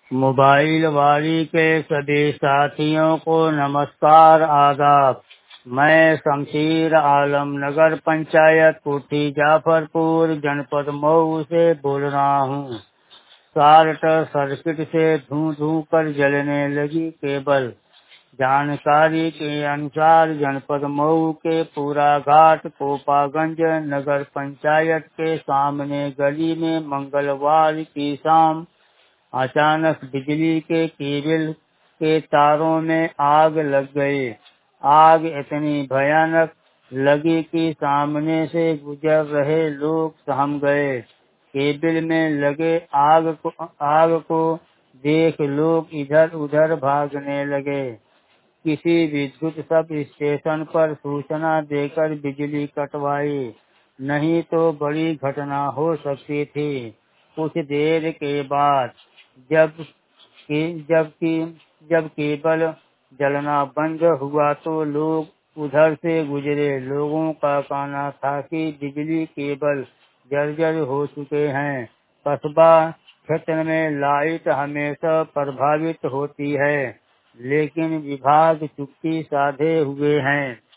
Mobile वाली के सभी साथियों को नमस्कार आदाब। मैं शमशीर आलम नगर पंचायत कोठी जाफरपुर जनपद मऊ से बोल रहा हूँ। शॉर्ट सर्किट से धूं धूं कर जलने लगी केबल। जानकारी के अनुसार जनपद मऊ के पूरा घाट कोपागंज नगर पंचायत के सामने गली में मंगलवार की शाम अचानक बिजली के केबल के तारों में आग लग गई। आग इतनी भयानक लगी कि सामने से गुजर रहे लोग सहम गए। केबल में लगे आग को देख लोग इधर उधर भागने लगे। किसी विद्युत सब स्टेशन पर सूचना देकर बिजली कटवाई, नहीं तो बड़ी घटना हो सकती थी। कुछ देर के बाद जब कि- जब कि जब केबल जलना बंद हुआ तो लोग उधर से गुजरे। लोगों का कहना था कि बिजली केबल जर्जर हो चुके हैं। कस्बा क्षेत्र में लाइट हमेशा प्रभावित होती है, लेकिन विभाग चुप्पी साधे हुए हैं।